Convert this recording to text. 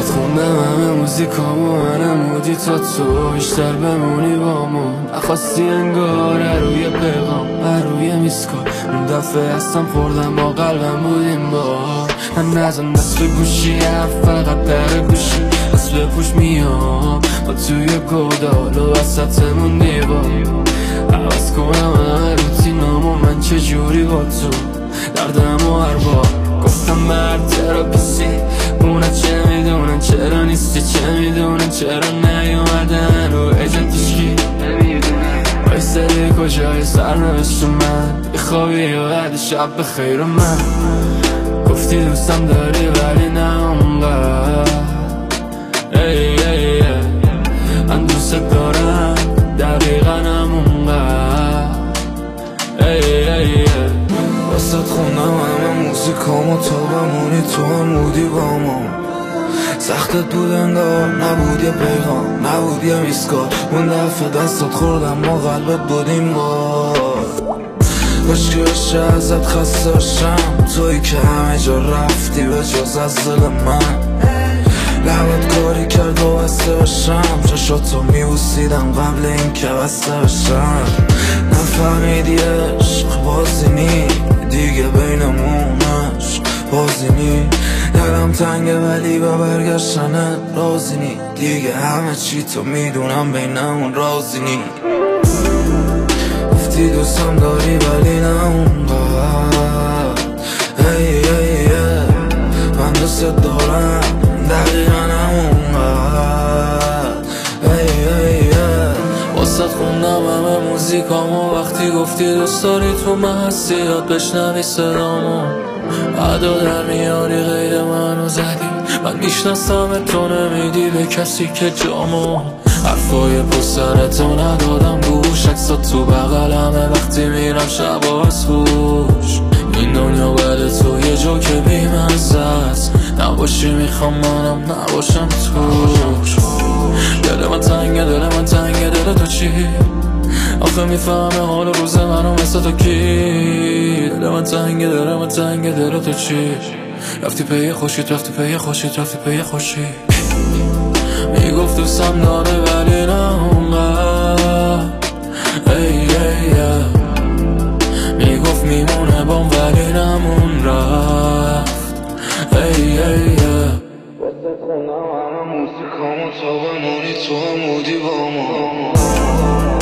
خوندم همه موزیکامو نمودی تا تو بیشتر بمونی با ما. نخواستی انگاره روی پیغام روی میسکار. اون دفعه هستم خوردم با قلبم بودیم با من. نزن دست به گوشی فقط در گوشی دست به پوش میام با توی گودال و وسطمون دیوار. عوض کنم همه روتینامو من چجوری با تو دردم و هر بار گفتم مرد تراپیسی اونا چه میدونن چرا نیستی چه میدونن چرا نیومدن و اجت تشکی نمیدونن بایستدی کجای سرنوشت من بخوابی و بعد شب بخیر من گفتی دوستم داری ولی نه اونقدر. من دوست دارم دقیقا همونقدر. واسه خوندم همه موزیکامو تا بمونی تو هم بودی با ما. سختت بود انگار نبود یه پیغام نبود یه میسکار. اون دفعه دستت خوردم ما قلبت بودیم با باش که بشه ازت خسته باشم توی که همه جا رفتی به جز از دل من. لبت کاری کرد و بسته باشم چشاتو میبوسیدم قبل این که بسته باشم. نفهمیدی عشق بازی نی دیگه بینمون عشق بازی نی. دلم تنگه ولی با برگشتنت رازی نی دیگه همه چی تو میدونم بینمون رازی نی. گفتی دوستم داری ولی نه اونقدر. من دوست دارم دقیقا همونقدر. واسه خوندم همه موزیکامو وقتی گفتی دوست داری تو من هستی یاد بشنوی صدامو ادا در میاری غیر منو زدی من میشناسم تو نمیدی به کسی که جامو حرفای پسرتو ندادم گوش عکسات تو بغلمه وقتی میرم شب از خوش. این دنیا بعد تو یه جا که بی‌مزه است نباشی میخوام منم نباشم توش. دل من تنگه دل من تنگه دل تو چی آخه میفهمه حال روز منو مثل تو کی. دل من تنگه دل من تنگه دل تو چی رفتی پی خوشید رفتی پی خوشید رفتی پی خوشید. میگفت دوستم داره ولی نه اونقدر. میگفت میمونه بام ولی نمون رفت. واسه خوندم همه موزیکامو تا بمونی تو هم بودی با ما.